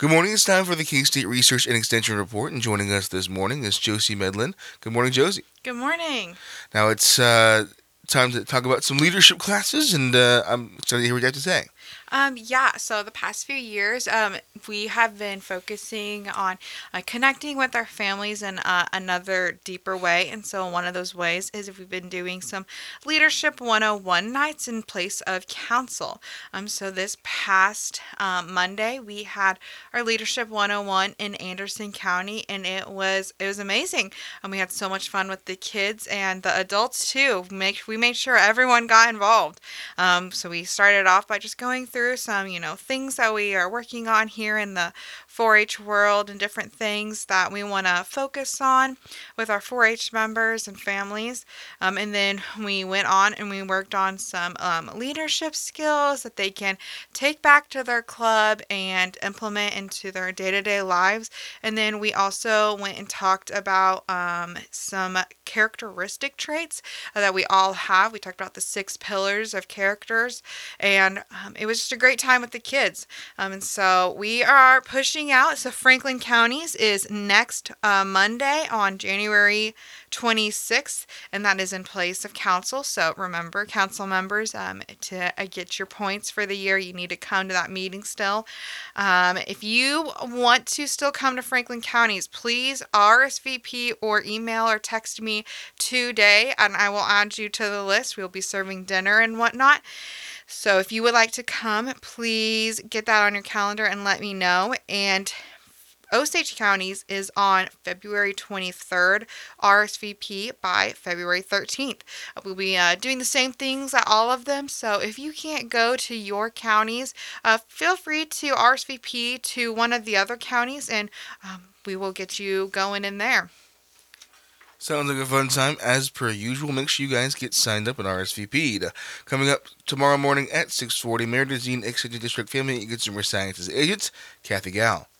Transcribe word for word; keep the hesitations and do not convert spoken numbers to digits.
Good morning. It's time for the K-State Research and Extension Report, and joining us this morning is Josie Medlin. Good morning, Josie. Good morning. Now it's uh, time to talk about some leadership classes, and uh, I'm excited to hear what you have to say. Um, yeah, so the past few years, um, we have been focusing on uh, connecting with our families in uh, another deeper way. And so, one of those ways is if we've been doing some Leadership one oh one nights in place of council. Um, so, this past um, Monday, we had our Leadership one oh one in Anderson County, and it was it was amazing. And we had so much fun with the kids and the adults too. Make we made sure everyone got involved. Um, so we started off by just going through some, you know, things that we are working on here in the four H world and different things that we want to focus on with our four H members and families. Um, and then we went on and we worked on some um, leadership skills that they can take back to their club and implement into their day to day lives. And then we also went and talked about um, some characteristic traits uh, that we all have. We talked about the six pillars of characters, and um, it was just a great time with the kids. Um, and so we are pushing out. So Franklin County's is next uh, Monday on January twenty-sixth, and that is in place of council. So remember, council members, um, to uh, get your points for the year, you need to come to that meeting still. Um, if you want to still come to Franklin County's, please R S V P or email or text me today, and I will add you to the list. We'll be serving dinner and whatnot. So if you would like to come, please get that on your calendar and let me know. And Osage County's is on February twenty-third, R S V P by February thirteenth. We'll be uh, doing the same things at all of them, so if you can't go to your counties, uh, feel free to R S V P to one of the other counties, and um, we will get you going in there. Sounds like a fun time. As per usual, make sure you guys get signed up and R S V P'd. Coming up tomorrow morning at six forty, Mayor Dezine Executive District Family and Consumer Sciences agent, Kathy Gal.